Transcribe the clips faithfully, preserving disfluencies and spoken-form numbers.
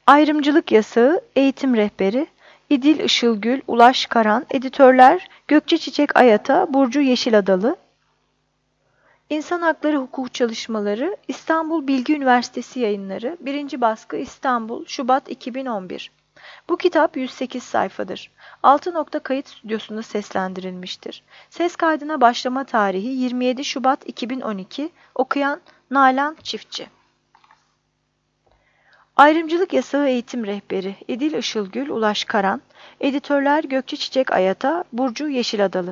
Ayrımcılık Yasağı, Eğitim Rehberi, İdil Işılgül, Ulaş Karan, Editörler, Gökçe Çiçek Ayata, Burcu Yeşiladalı. İnsan Hakları Hukuk Çalışmaları, İstanbul Bilgi Üniversitesi Yayınları, birinci baskı İstanbul, Şubat iki bin on bir. Bu kitap yüz sekiz sayfadır. Altı nokta kayıt stüdyosunda seslendirilmiştir. Ses kaydına başlama tarihi yirmi yedi Şubat iki bin on iki. Okuyan Nalan Çiftçi. Ayrımcılık Yasağı Eğitim Rehberi, İdil Işılgül, Ulaş Karan, Editörler Gökçe Çiçek Ayata, Burcu Yeşiladalı.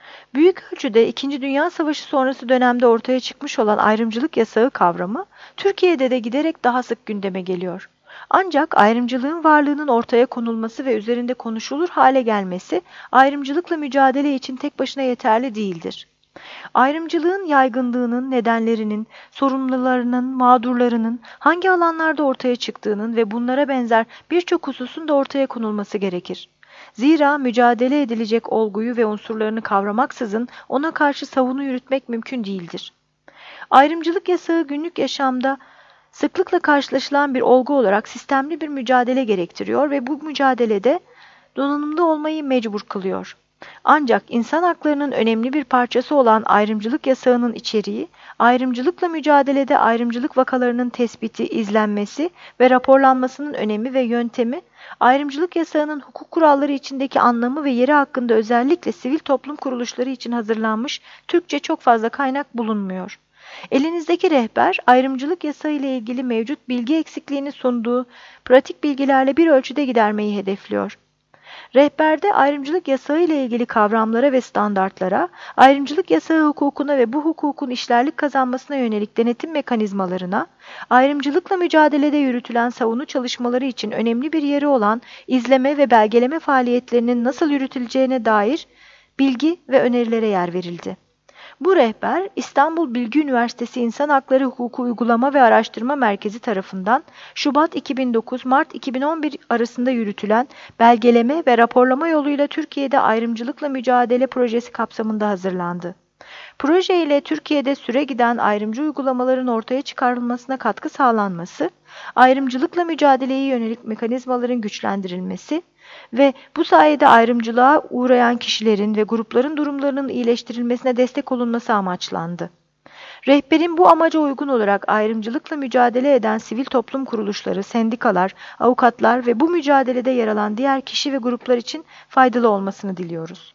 Büyük ölçüde İkinci Dünya Savaşı sonrası dönemde ortaya çıkmış olan ayrımcılık yasağı kavramı, Türkiye'de de giderek daha sık gündeme geliyor. Ancak ayrımcılığın varlığının ortaya konulması ve üzerinde konuşulur hale gelmesi, ayrımcılıkla mücadele için tek başına yeterli değildir. Ayrımcılığın yaygınlığının nedenlerinin, sorumlularının, mağdurlarının hangi alanlarda ortaya çıktığının ve bunlara benzer birçok hususun da ortaya konulması gerekir. Zira mücadele edilecek olguyu ve unsurlarını kavramaksızın ona karşı savunu yürütmek mümkün değildir. Ayrımcılık yasağı günlük yaşamda sıklıkla karşılaşılan bir olgu olarak sistemli bir mücadele gerektiriyor ve bu mücadelede donanımda olmayı mecbur kılıyor. Ancak insan haklarının önemli bir parçası olan ayrımcılık yasağının içeriği, ayrımcılıkla mücadelede ayrımcılık vakalarının tespiti, izlenmesi ve raporlanmasının önemi ve yöntemi, ayrımcılık yasağının hukuk kuralları içindeki anlamı ve yeri hakkında özellikle sivil toplum kuruluşları için hazırlanmış Türkçe çok fazla kaynak bulunmuyor. Elinizdeki rehber, ayrımcılık yasağı ile ilgili mevcut bilgi eksikliğini sunduğu pratik bilgilerle bir ölçüde gidermeyi hedefliyor. Rehberde ayrımcılık yasağı ile ilgili kavramlara ve standartlara, ayrımcılık yasağı hukukuna ve bu hukukun işlerlik kazanmasına yönelik denetim mekanizmalarına, ayrımcılıkla mücadelede yürütülen savunu çalışmaları için önemli bir yeri olan izleme ve belgeleme faaliyetlerinin nasıl yürütüleceğine dair bilgi ve önerilere yer verildi. Bu rehber, İstanbul Bilgi Üniversitesi İnsan Hakları Hukuku Uygulama ve Araştırma Merkezi tarafından Şubat iki bin dokuz Mart iki bin on bir arasında yürütülen belgeleme ve raporlama yoluyla Türkiye'de ayrımcılıkla mücadele projesi kapsamında hazırlandı. Proje ile Türkiye'de süregiden ayrımcı uygulamaların ortaya çıkarılmasına katkı sağlanması, ayrımcılıkla mücadeleye yönelik mekanizmaların güçlendirilmesi ve bu sayede ayrımcılığa uğrayan kişilerin ve grupların durumlarının iyileştirilmesine destek olunması amaçlandı. Rehberin bu amaca uygun olarak ayrımcılıkla mücadele eden sivil toplum kuruluşları, sendikalar, avukatlar ve bu mücadelede yer alan diğer kişi ve gruplar için faydalı olmasını diliyoruz.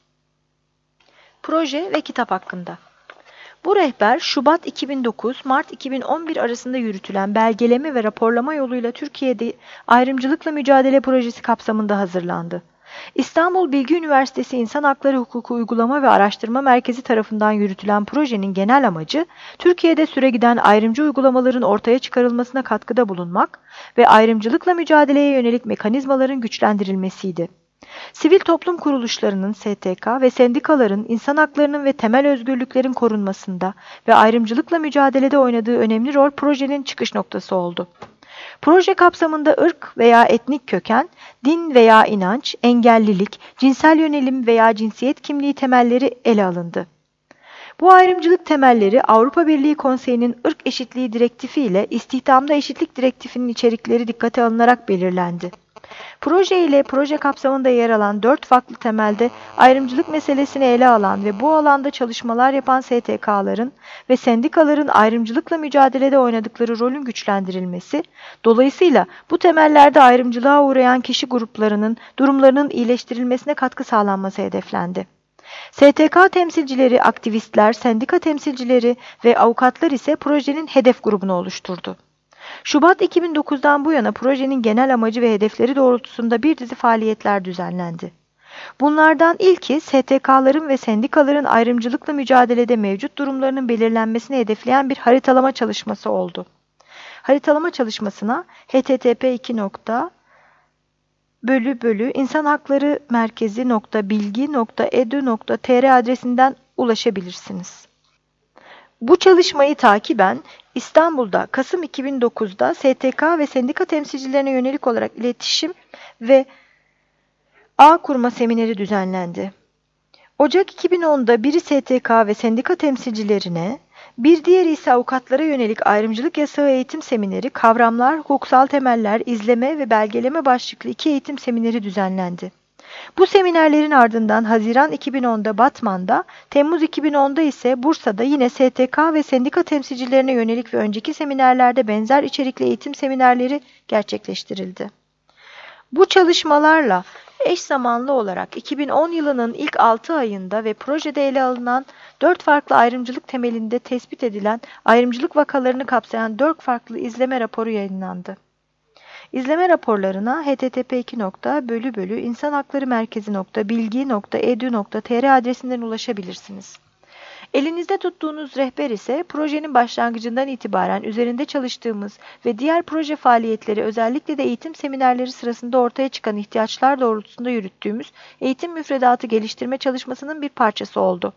Proje ve kitap hakkında. Bu rehber Şubat iki bin dokuz Mart iki bin on bir arasında yürütülen belgeleme ve raporlama yoluyla Türkiye'de ayrımcılıkla mücadele projesi kapsamında hazırlandı. İstanbul Bilgi Üniversitesi İnsan Hakları Hukuku Uygulama ve Araştırma Merkezi tarafından yürütülen projenin genel amacı, Türkiye'de süregiden ayrımcı uygulamaların ortaya çıkarılmasına katkıda bulunmak ve ayrımcılıkla mücadeleye yönelik mekanizmaların güçlendirilmesiydi. Sivil toplum kuruluşlarının S T K ve sendikaların insan haklarının ve temel özgürlüklerin korunmasında ve ayrımcılıkla mücadelede oynadığı önemli rol projenin çıkış noktası oldu. Proje kapsamında ırk veya etnik köken, din veya inanç, engellilik, cinsel yönelim veya cinsiyet kimliği temelleri ele alındı. Bu ayrımcılık temelleri Avrupa Birliği Konseyi'nin ırk eşitliği direktifi ile istihdamda eşitlik direktifinin içerikleri dikkate alınarak belirlendi. Proje ile proje kapsamında yer alan dört farklı temelde ayrımcılık meselesini ele alan ve bu alanda çalışmalar yapan S T K'ların ve sendikaların ayrımcılıkla mücadelede oynadıkları rolün güçlendirilmesi, dolayısıyla bu temellerde ayrımcılığa uğrayan kişi gruplarının durumlarının iyileştirilmesine katkı sağlanması hedeflendi. S T K temsilcileri, aktivistler, sendika temsilcileri ve avukatlar ise projenin hedef grubunu oluşturdu. Şubat iki bin dokuzdan bu yana projenin genel amacı ve hedefleri doğrultusunda bir dizi faaliyetler düzenlendi. Bunlardan ilki S T K'ların ve sendikaların ayrımcılıkla mücadelede mevcut durumlarının belirlenmesini hedefleyen bir haritalama çalışması oldu. Haritalama çalışmasına h t t p iki nokta bölü bölü insan hakları merkezi nokta bilgi nokta e d u nokta t r adresinden ulaşabilirsiniz. Bu çalışmayı takiben İstanbul'da Kasım iki bin dokuzda S T K ve sendika temsilcilerine yönelik olarak iletişim ve ağ kurma semineri düzenlendi. Ocak iki bin onda biri S T K ve sendika temsilcilerine, Bir diğeri ise avukatlara yönelik ayrımcılık yasağı eğitim semineri, kavramlar, hukuksal temeller, izleme ve belgeleme başlıklı iki eğitim semineri düzenlendi. Bu seminerlerin ardından Haziran iki bin onda Batman'da, Temmuz iki bin onda ise Bursa'da yine S T K ve sendika temsilcilerine yönelik ve önceki seminerlerde benzer içerikli eğitim seminerleri gerçekleştirildi. Bu çalışmalarla eş zamanlı olarak iki bin on yılının ilk altı ayında ve projede ele alınan dört farklı ayrımcılık temelinde tespit edilen ayrımcılık vakalarını kapsayan dört farklı izleme raporu yayınlandı. İzleme raporlarına h t t p iki nokta bölü bölü insanhaklarımerkezi nokta bilgi nokta e d u nokta t r adresinden ulaşabilirsiniz. Elinizde tuttuğunuz rehber ise projenin başlangıcından itibaren üzerinde çalıştığımız ve diğer proje faaliyetleri, özellikle de eğitim seminerleri sırasında ortaya çıkan ihtiyaçlar doğrultusunda yürüttüğümüz eğitim müfredatı geliştirme çalışmasının bir parçası oldu.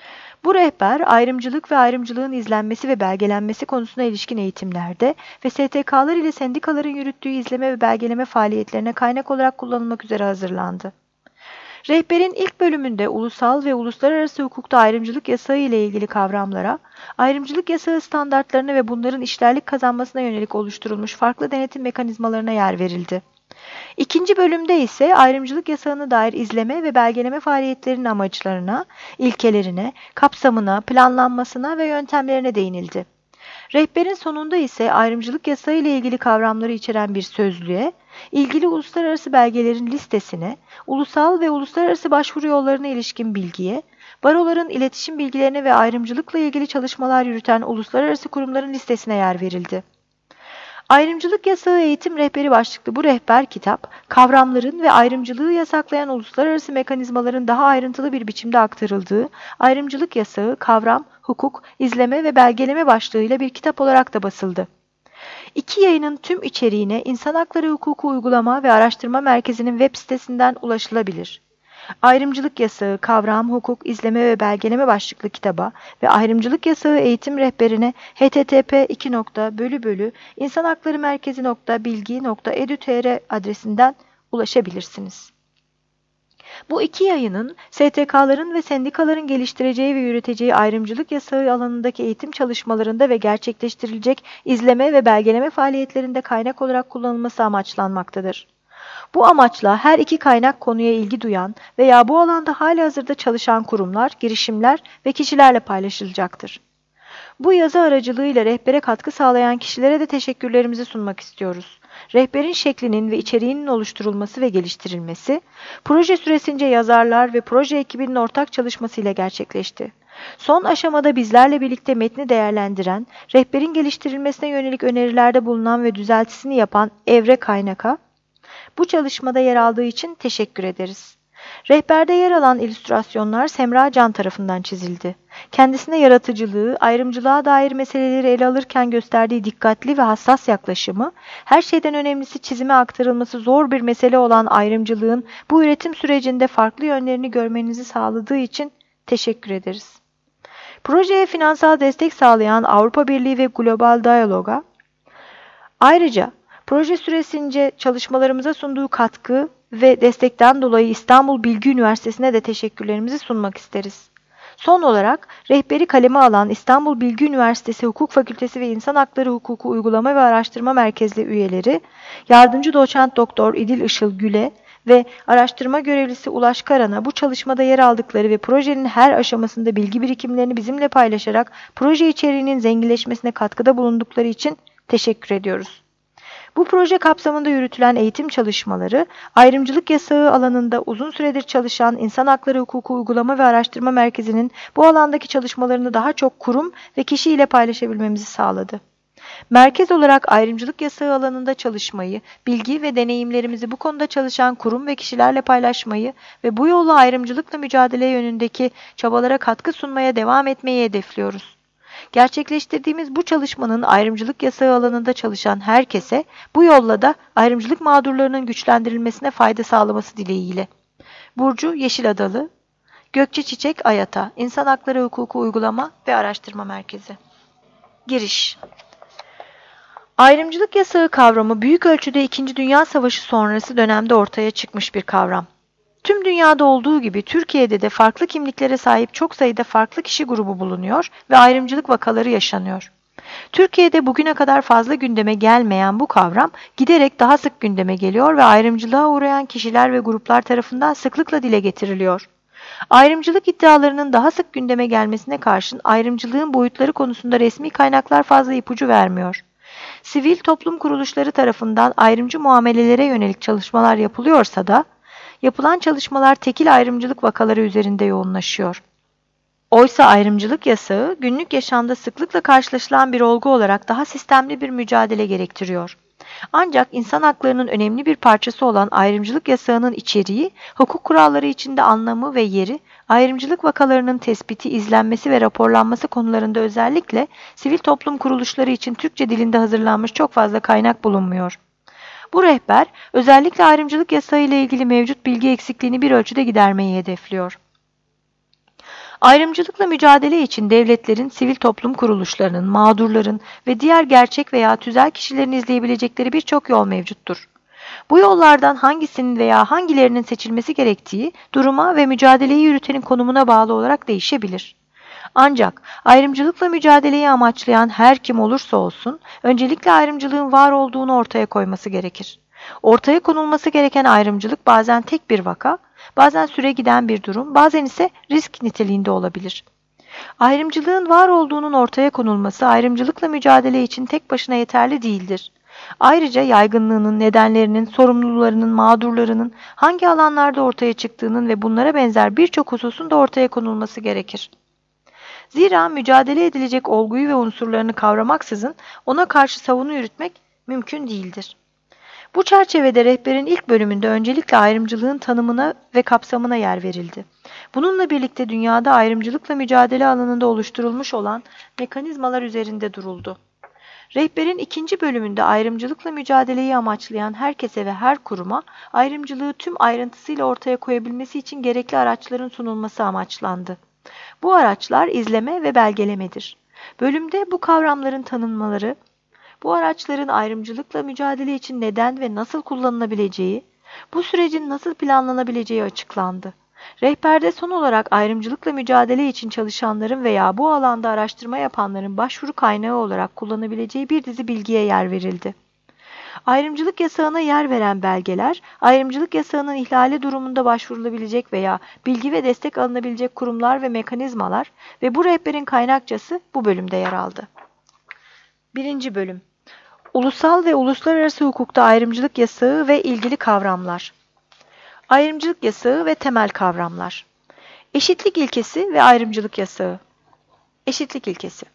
Bu rehber, ayrımcılık ve ayrımcılığın izlenmesi ve belgelenmesi konusuna ilişkin eğitimlerde ve S T K'lar ile sendikaların yürüttüğü izleme ve belgeleme faaliyetlerine kaynak olarak kullanılmak üzere hazırlandı. Rehberin ilk bölümünde ulusal ve uluslararası hukukta ayrımcılık yasağı ile ilgili kavramlara, ayrımcılık yasağı standartlarına ve bunların işlerlik kazanmasına yönelik oluşturulmuş farklı denetim mekanizmalarına yer verildi. İkinci bölümde ise ayrımcılık yasağına dair izleme ve belgeleme faaliyetlerinin amaçlarına, ilkelerine, kapsamına, planlanmasına ve yöntemlerine değinildi. Rehberin sonunda ise ayrımcılık yasağı ile ilgili kavramları içeren bir sözlüğe, ilgili uluslararası belgelerin listesine, ulusal ve uluslararası başvuru yollarına ilişkin bilgiye, baroların iletişim bilgilerine ve ayrımcılıkla ilgili çalışmalar yürüten uluslararası kurumların listesine yer verildi. Ayrımcılık Yasağı Eğitim Rehberi başlıklı bu rehber kitap, kavramların ve ayrımcılığı yasaklayan uluslararası mekanizmaların daha ayrıntılı bir biçimde aktarıldığı ayrımcılık yasağı, kavram, hukuk, izleme ve belgeleme başlığıyla bir kitap olarak da basıldı. İki yayının tüm içeriğine İnsan Hakları Hukuku Uygulama ve Araştırma Merkezi'nin web sitesinden ulaşılabilir. Ayrımcılık Yasağı, Kavram, Hukuk, İzleme ve Belgeleme başlıklı kitaba ve Ayrımcılık Yasağı Eğitim Rehberine h t t p iki nokta bölü bölü insanhaklarımerkezi nokta bilgi nokta e d u t r adresinden ulaşabilirsiniz. Bu iki yayının S T K'ların ve sendikaların geliştireceği ve yürüteceği ayrımcılık yasağı alanındaki eğitim çalışmalarında ve gerçekleştirilecek izleme ve belgeleme faaliyetlerinde kaynak olarak kullanılması amaçlanmaktadır. Bu amaçla her iki kaynak konuya ilgi duyan veya bu alanda halihazırda çalışan kurumlar, girişimler ve kişilerle paylaşılacaktır. Bu yazı aracılığıyla rehbere katkı sağlayan kişilere de teşekkürlerimizi sunmak istiyoruz. Rehberin şeklinin ve içeriğinin oluşturulması ve geliştirilmesi, proje süresince yazarlar ve proje ekibinin ortak çalışmasıyla gerçekleşti. Son aşamada bizlerle birlikte metni değerlendiren, rehberin geliştirilmesine yönelik önerilerde bulunan ve düzeltisini yapan Evre Kaynak'a, bu çalışmada yer aldığı için teşekkür ederiz. Rehberde yer alan illüstrasyonlar Semra Can tarafından çizildi. Kendisine yaratıcılığı, ayrımcılığa dair meseleleri ele alırken gösterdiği dikkatli ve hassas yaklaşımı, her şeyden önemlisi çizime aktarılması zor bir mesele olan ayrımcılığın bu üretim sürecinde farklı yönlerini görmenizi sağladığı için teşekkür ederiz. Projeye finansal destek sağlayan Avrupa Birliği ve Global Dialog'a, ayrıca proje süresince çalışmalarımıza sunduğu katkı ve destekten dolayı İstanbul Bilgi Üniversitesi'ne de teşekkürlerimizi sunmak isteriz. Son olarak rehberi kaleme alan İstanbul Bilgi Üniversitesi Hukuk Fakültesi ve İnsan Hakları Hukuku Uygulama ve Araştırma Merkezli üyeleri, yardımcı doçent doktor İdil Işıl Güle ve araştırma görevlisi Ulaş Karan'a bu çalışmada yer aldıkları ve projenin her aşamasında bilgi birikimlerini bizimle paylaşarak proje içeriğinin zenginleşmesine katkıda bulundukları için teşekkür ediyoruz. Bu proje kapsamında yürütülen eğitim çalışmaları, ayrımcılık yasağı alanında uzun süredir çalışan İnsan Hakları Hukuku Uygulama ve Araştırma Merkezi'nin bu alandaki çalışmalarını daha çok kurum ve kişi ile paylaşabilmemizi sağladı. Merkez olarak ayrımcılık yasağı alanında çalışmayı, bilgi ve deneyimlerimizi bu konuda çalışan kurum ve kişilerle paylaşmayı ve bu yolla ayrımcılıkla mücadele yönündeki çabalara katkı sunmaya devam etmeyi hedefliyoruz. Gerçekleştirdiğimiz bu çalışmanın ayrımcılık yasağı alanında çalışan herkese, bu yolla da ayrımcılık mağdurlarının güçlendirilmesine fayda sağlaması dileğiyle. Burcu Yeşiladalı, Gökçe Çiçek Ayata, İnsan Hakları Hukuku Uygulama ve Araştırma Merkezi. Giriş. Ayrımcılık yasağı kavramı büyük ölçüde İkinci Dünya Savaşı sonrası dönemde ortaya çıkmış bir kavram. Tüm dünyada olduğu gibi Türkiye'de de farklı kimliklere sahip çok sayıda farklı kişi grubu bulunuyor ve ayrımcılık vakaları yaşanıyor. Türkiye'de bugüne kadar fazla gündeme gelmeyen bu kavram giderek daha sık gündeme geliyor ve ayrımcılığa uğrayan kişiler ve gruplar tarafından sıklıkla dile getiriliyor. Ayrımcılık iddialarının daha sık gündeme gelmesine karşın ayrımcılığın boyutları konusunda resmi kaynaklar fazla ipucu vermiyor. Sivil toplum kuruluşları tarafından ayrımcı muamelelere yönelik çalışmalar yapılıyorsa da, yapılan çalışmalar tekil ayrımcılık vakaları üzerinde yoğunlaşıyor. Oysa ayrımcılık yasağı, günlük yaşamda sıklıkla karşılaşılan bir olgu olarak daha sistemli bir mücadele gerektiriyor. Ancak insan haklarının önemli bir parçası olan ayrımcılık yasağının içeriği, hukuk kuralları içinde anlamı ve yeri, ayrımcılık vakalarının tespiti, izlenmesi ve raporlanması konularında özellikle sivil toplum kuruluşları için Türkçe dilinde hazırlanmış çok fazla kaynak bulunmuyor. Bu rehber, özellikle ayrımcılık yasağı ile ilgili mevcut bilgi eksikliğini bir ölçüde gidermeyi hedefliyor. Ayrımcılıkla mücadele için devletlerin, sivil toplum kuruluşlarının, mağdurların ve diğer gerçek veya tüzel kişilerin izleyebilecekleri birçok yol mevcuttur. Bu yollardan hangisinin veya hangilerinin seçilmesi gerektiği, duruma ve mücadeleyi yürütenin konumuna bağlı olarak değişebilir. Ancak ayrımcılıkla mücadeleyi amaçlayan her kim olursa olsun, öncelikle ayrımcılığın var olduğunu ortaya koyması gerekir. Ortaya konulması gereken ayrımcılık bazen tek bir vaka, bazen süre giden bir durum, bazen ise risk niteliğinde olabilir. Ayrımcılığın var olduğunun ortaya konulması ayrımcılıkla mücadele için tek başına yeterli değildir. Ayrıca yaygınlığının, nedenlerinin, sorumlularının, mağdurlarının hangi alanlarda ortaya çıktığının ve bunlara benzer birçok hususun da ortaya konulması gerekir. Zira mücadele edilecek olguyu ve unsurlarını kavramaksızın ona karşı savunu yürütmek mümkün değildir. Bu çerçevede rehberin ilk bölümünde öncelikle ayrımcılığın tanımına ve kapsamına yer verildi. Bununla birlikte dünyada ayrımcılıkla mücadele alanında oluşturulmuş olan mekanizmalar üzerinde duruldu. Rehberin ikinci bölümünde ayrımcılıkla mücadeleyi amaçlayan herkese ve her kuruma ayrımcılığı tüm ayrıntısıyla ortaya koyabilmesi için gerekli araçların sunulması amaçlandı. Bu araçlar izleme ve belgelemedir. Bölümde bu kavramların tanımları, bu araçların ayrımcılıkla mücadele için neden ve nasıl kullanılabileceği, bu sürecin nasıl planlanabileceği açıklandı. Rehberde son olarak ayrımcılıkla mücadele için çalışanların veya bu alanda araştırma yapanların başvuru kaynağı olarak kullanabileceği bir dizi bilgiye yer verildi. Ayrımcılık yasağına yer veren belgeler, ayrımcılık yasağının ihlali durumunda başvurulabilecek veya bilgi ve destek alınabilecek kurumlar ve mekanizmalar ve bu rehberin kaynakçası bu bölümde yer aldı. Birinci bölüm. Ulusal ve uluslararası hukukta ayrımcılık yasağı ve ilgili kavramlar. Ayrımcılık yasağı ve temel kavramlar. Eşitlik ilkesi ve ayrımcılık yasağı. Eşitlik ilkesi.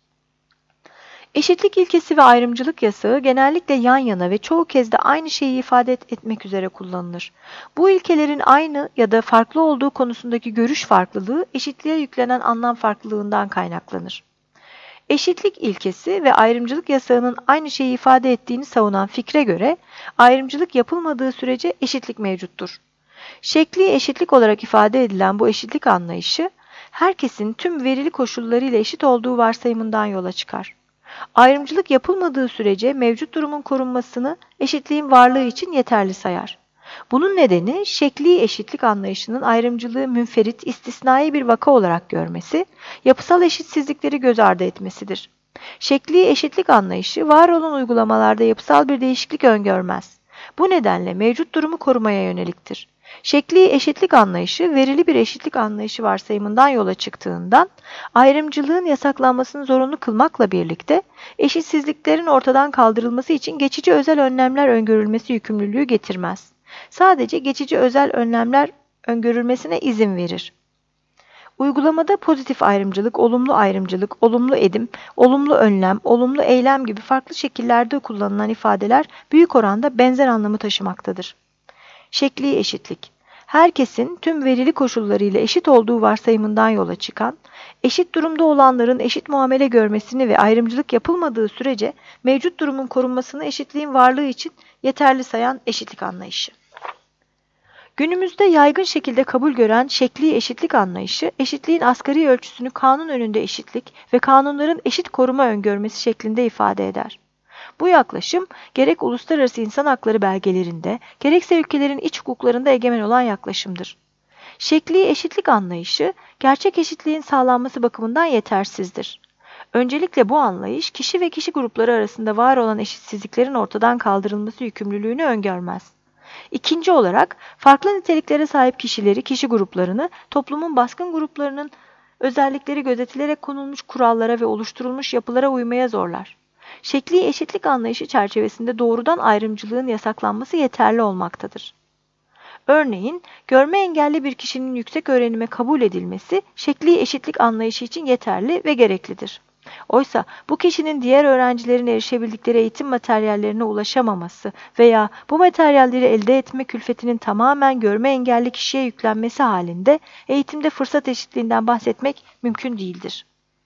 Eşitlik ilkesi ve ayrımcılık yasağı genellikle yan yana ve çoğu kez de aynı şeyi ifade etmek üzere kullanılır. Bu ilkelerin aynı ya da farklı olduğu konusundaki görüş farklılığı eşitliğe yüklenen anlam farklılığından kaynaklanır. Eşitlik ilkesi ve ayrımcılık yasağının aynı şeyi ifade ettiğini savunan fikre göre ayrımcılık yapılmadığı sürece eşitlik mevcuttur. Şekli eşitlik olarak ifade edilen bu eşitlik anlayışı, herkesin tüm verili koşullarıyla eşit olduğu varsayımından yola çıkar. Ayrımcılık yapılmadığı sürece mevcut durumun korunmasını eşitliğin varlığı için yeterli sayar. Bunun nedeni şekli eşitlik anlayışının ayrımcılığı münferit, istisnai bir vaka olarak görmesi, yapısal eşitsizlikleri göz ardı etmesidir. Şekli eşitlik anlayışı var olan uygulamalarda yapısal bir değişiklik öngörmez. Bu nedenle mevcut durumu korumaya yöneliktir. Şekli eşitlik anlayışı verili bir eşitlik anlayışı varsayımından yola çıktığından ayrımcılığın yasaklanmasını zorunlu kılmakla birlikte eşitsizliklerin ortadan kaldırılması için geçici özel önlemler öngörülmesi yükümlülüğü getirmez. Sadece geçici özel önlemler öngörülmesine izin verir. Uygulamada pozitif ayrımcılık, olumlu ayrımcılık, olumlu edim, olumlu önlem, olumlu eylem gibi farklı şekillerde kullanılan ifadeler büyük oranda benzer anlamı taşımaktadır. Şekli eşitlik, herkesin tüm verili koşullarıyla eşit olduğu varsayımından yola çıkan, eşit durumda olanların eşit muamele görmesini ve ayrımcılık yapılmadığı sürece mevcut durumun korunmasını eşitliğin varlığı için yeterli sayan eşitlik anlayışı. Günümüzde yaygın şekilde kabul gören şekli eşitlik anlayışı, eşitliğin asgari ölçüsünü kanun önünde eşitlik ve kanunların eşit koruma öngörmesi şeklinde ifade eder. Bu yaklaşım gerek uluslararası insan hakları belgelerinde, gerekse ülkelerin iç hukuklarında egemen olan yaklaşımdır. Şekli eşitlik anlayışı, gerçek eşitliğin sağlanması bakımından yetersizdir. Öncelikle bu anlayış, kişi ve kişi grupları arasında var olan eşitsizliklerin ortadan kaldırılması yükümlülüğünü öngörmez. İkinci olarak, farklı niteliklere sahip kişileri, kişi gruplarını, toplumun baskın gruplarının özellikleri gözetilerek konulmuş kurallara ve oluşturulmuş yapılara uymaya zorlar. Şekli eşitlik anlayışı çerçevesinde doğrudan ayrımcılığın yasaklanması yeterli olmaktadır. Örneğin, görme engelli bir kişinin yüksek öğrenime kabul edilmesi, şekli eşitlik anlayışı için yeterli ve gereklidir. Oysa bu kişinin diğer öğrencilerin erişebildikleri eğitim materyallerine ulaşamaması veya bu materyalleri elde etme külfetinin tamamen görme engelli kişiye yüklenmesi halinde eğitimde fırsat eşitliğinden bahsetmek mümkün değildir.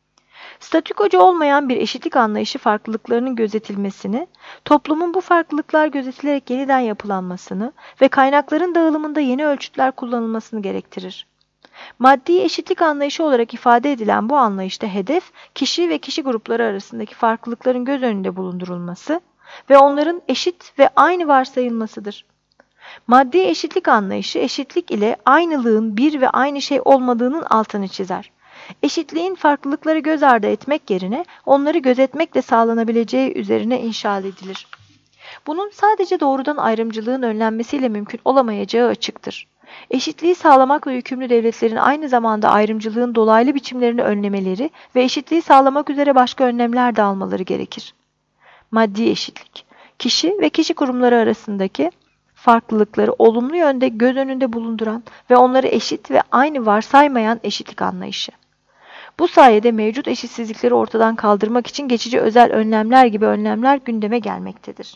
Statükocu olmayan bir eşitlik anlayışı farklılıklarının gözetilmesini, toplumun bu farklılıklar gözetilerek yeniden yapılanmasını ve kaynakların dağılımında yeni ölçütler kullanılmasını gerektirir. Maddi eşitlik anlayışı olarak ifade edilen bu anlayışta hedef, kişi ve kişi grupları arasındaki farklılıkların göz önünde bulundurulması ve onların eşit ve aynı varsayılmasıdır. Maddi eşitlik anlayışı, eşitlik ile aynılığın bir ve aynı şey olmadığının altını çizer. Eşitliğin farklılıkları göz ardı etmek yerine onları gözetmekle sağlanabileceği üzerine inşa edilir. Bunun sadece doğrudan ayrımcılığın önlenmesiyle mümkün olamayacağı açıktır. Eşitliği sağlamakla yükümlü devletlerin aynı zamanda ayrımcılığın dolaylı biçimlerini önlemeleri ve eşitliği sağlamak üzere başka önlemler de almaları gerekir. Maddi eşitlik, kişi ve kişi kurumları arasındaki farklılıkları olumlu yönde göz önünde bulunduran ve onları eşit ve aynı varsaymayan eşitlik anlayışı. Bu sayede mevcut eşitsizlikleri ortadan kaldırmak için geçici özel önlemler gibi önlemler gündeme gelmektedir.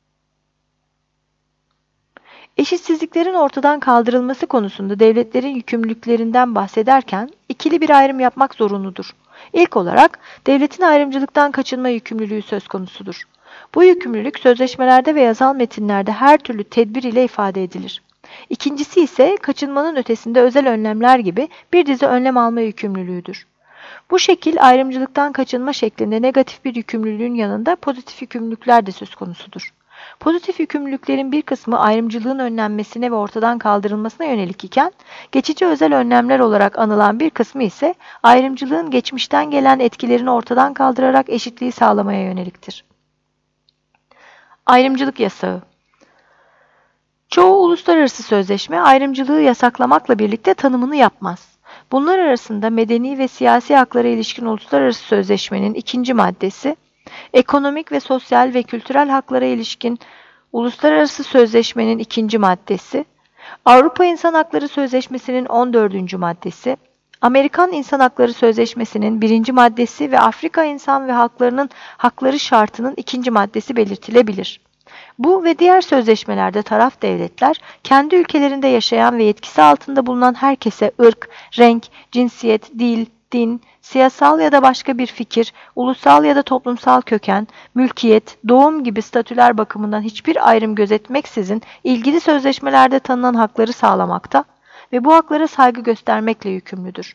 Eşitsizliklerin ortadan kaldırılması konusunda devletlerin yükümlülüklerinden bahsederken ikili bir ayrım yapmak zorunludur. İlk olarak devletin ayrımcılıktan kaçınma yükümlülüğü söz konusudur. Bu yükümlülük sözleşmelerde ve yasal metinlerde her türlü tedbir ile ifade edilir. İkincisi ise kaçınmanın ötesinde özel önlemler gibi bir dizi önlem alma yükümlülüğüdür. Bu şekil ayrımcılıktan kaçınma şeklinde negatif bir yükümlülüğün yanında pozitif yükümlülükler de söz konusudur. Pozitif yükümlülüklerin bir kısmı ayrımcılığın önlenmesine ve ortadan kaldırılmasına yönelik iken, geçici özel önlemler olarak anılan bir kısmı ise ayrımcılığın geçmişten gelen etkilerini ortadan kaldırarak eşitliği sağlamaya yöneliktir. Ayrımcılık yasağı. Çoğu uluslararası sözleşme ayrımcılığı yasaklamakla birlikte tanımını yapmaz. Bunlar arasında medeni ve siyasi haklara ilişkin uluslararası sözleşmenin ikinci maddesi, ekonomik ve sosyal ve kültürel haklara ilişkin uluslararası sözleşmenin ikinci maddesi, Avrupa İnsan Hakları Sözleşmesi'nin on dördüncü maddesi, Amerikan İnsan Hakları Sözleşmesi'nin birinci maddesi ve Afrika İnsan ve Halklarının Hakları Şartı'nın ikinci maddesi belirtilebilir. Bu ve diğer sözleşmelerde taraf devletler, kendi ülkelerinde yaşayan ve yetkisi altında bulunan herkese ırk, renk, cinsiyet, dil, din, siyasal ya da başka bir fikir, ulusal ya da toplumsal köken, mülkiyet, doğum gibi statüler bakımından hiçbir ayrım gözetmeksizin ilgili sözleşmelerde tanınan hakları sağlamakta ve bu haklara saygı göstermekle yükümlüdür.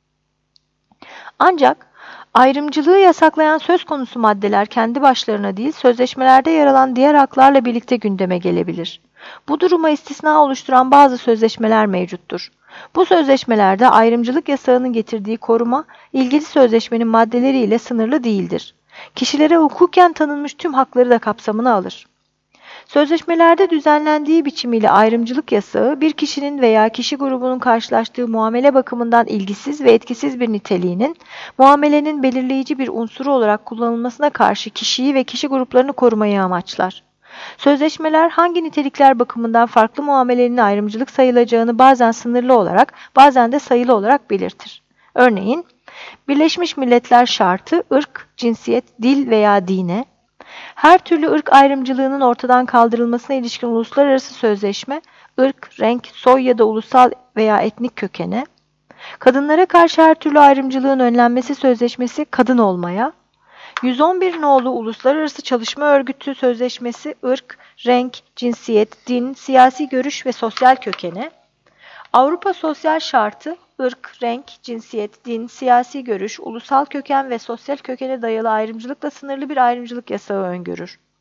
Ancak ayrımcılığı yasaklayan söz konusu maddeler kendi başlarına değil, sözleşmelerde yer alan diğer haklarla birlikte gündeme gelebilir. Bu duruma istisna oluşturan bazı sözleşmeler mevcuttur. Bu sözleşmelerde ayrımcılık yasağının getirdiği koruma, ilgili sözleşmenin maddeleriyle sınırlı değildir. Kişilere hukuken tanınmış tüm hakları da kapsamına alır. Sözleşmelerde düzenlendiği biçimiyle ayrımcılık yasağı, bir kişinin veya kişi grubunun karşılaştığı muamele bakımından ilgisiz ve etkisiz bir niteliğinin, muamelenin belirleyici bir unsuru olarak kullanılmasına karşı kişiyi ve kişi gruplarını korumayı amaçlar. Sözleşmeler hangi nitelikler bakımından farklı muamelenin ayrımcılık sayılacağını bazen sınırlı olarak, bazen de sayılı olarak belirtir. Örneğin, Birleşmiş Milletler Şartı, ırk, cinsiyet, dil veya dine, her türlü ırk ayrımcılığının ortadan kaldırılmasına ilişkin uluslararası sözleşme, ırk, renk, soy ya da ulusal veya etnik kökene, kadınlara karşı her türlü ayrımcılığın önlenmesi sözleşmesi kadın olmaya, yüz on bir nolu Uluslararası Çalışma Örgütü Sözleşmesi, ırk, renk, cinsiyet, din, siyasi görüş ve sosyal kökene, Avrupa Sosyal Şartı, ırk, renk, cinsiyet, din, siyasi görüş, ulusal köken ve sosyal kökene dayalı ayrımcılıkla sınırlı bir ayrımcılık yasağı öngörür.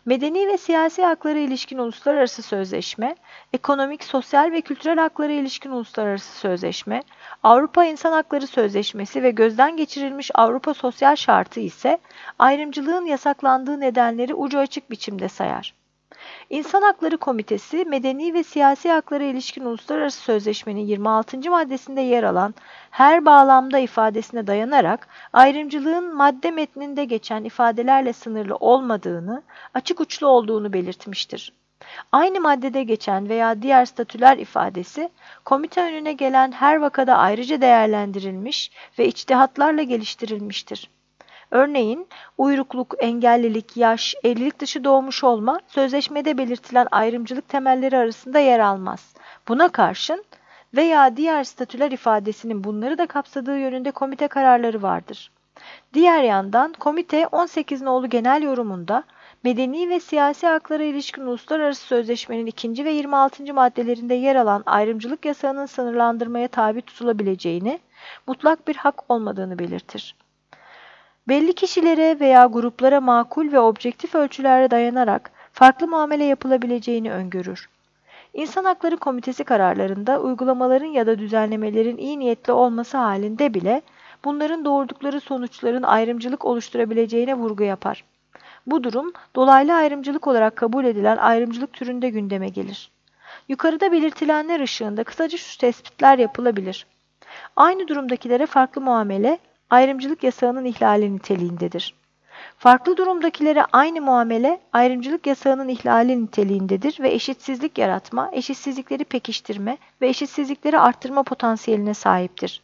Medeni ve siyasi haklara ilişkin uluslararası sözleşme, ekonomik, sosyal ve kültürel haklara ilişkin uluslararası sözleşme, Avrupa İnsan Hakları Sözleşmesi ve gözden geçirilmiş Avrupa Sosyal Şartı ise ayrımcılığın yasaklandığı nedenleri ucu açık biçimde sayar. İnsan Hakları Komitesi, medeni ve siyasi haklara ilişkin uluslararası sözleşmenin yirmi altıncı maddesinde yer alan her bağlamda ifadesine dayanarak ayrımcılığın madde metninde geçen ifadelerle sınırlı olmadığını, açık uçlu olduğunu belirtmiştir. Aynı maddede geçen veya diğer statüler ifadesi, komite önüne gelen her vakada ayrıca değerlendirilmiş ve içtihatlarla geliştirilmiştir. Örneğin, uyrukluk, engellilik, yaş, evlilik dışı doğmuş olma, sözleşmede belirtilen ayrımcılık temelleri arasında yer almaz. Buna karşın veya diğer statüler ifadesinin bunları da kapsadığı yönünde komite kararları vardır. Diğer yandan komite on sekiz nolu genel yorumunda, medeni ve siyasi haklara ilişkin uluslararası sözleşmenin ikinci ve yirmi altıncı maddelerinde yer alan ayrımcılık yasağının sınırlandırmaya tabi tutulabileceğini, mutlak bir hak olmadığını belirtir. Belli kişilere veya gruplara makul ve objektif ölçülere dayanarak farklı muamele yapılabileceğini öngörür. İnsan Hakları Komitesi kararlarında uygulamaların ya da düzenlemelerin iyi niyetli olması halinde bile bunların doğurdukları sonuçların ayrımcılık oluşturabileceğine vurgu yapar. Bu durum dolaylı ayrımcılık olarak kabul edilen ayrımcılık türünde gündeme gelir. Yukarıda belirtilenler ışığında kısaca şu tespitler yapılabilir. Aynı durumdakilere farklı muamele, ayrımcılık yasağının ihlali niteliğindedir. Farklı durumdakilere aynı muamele, ayrımcılık yasağının ihlali niteliğindedir ve eşitsizlik yaratma, eşitsizlikleri pekiştirme ve eşitsizlikleri arttırma potansiyeline sahiptir.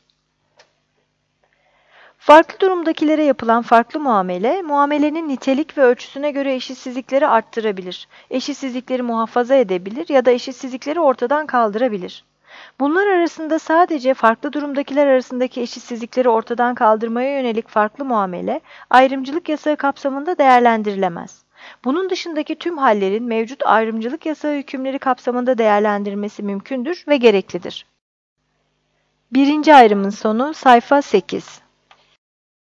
Farklı durumdakilere yapılan farklı muamele, muamelenin nitelik ve ölçüsüne göre eşitsizlikleri arttırabilir, eşitsizlikleri muhafaza edebilir ya da eşitsizlikleri ortadan kaldırabilir. Bunlar arasında sadece farklı durumdakiler arasındaki eşitsizlikleri ortadan kaldırmaya yönelik farklı muamele, ayrımcılık yasağı kapsamında değerlendirilemez. Bunun dışındaki tüm hallerin mevcut ayrımcılık yasağı hükümleri kapsamında değerlendirilmesi mümkündür ve gereklidir. Birinci ayrımın sonu sayfa sekiz.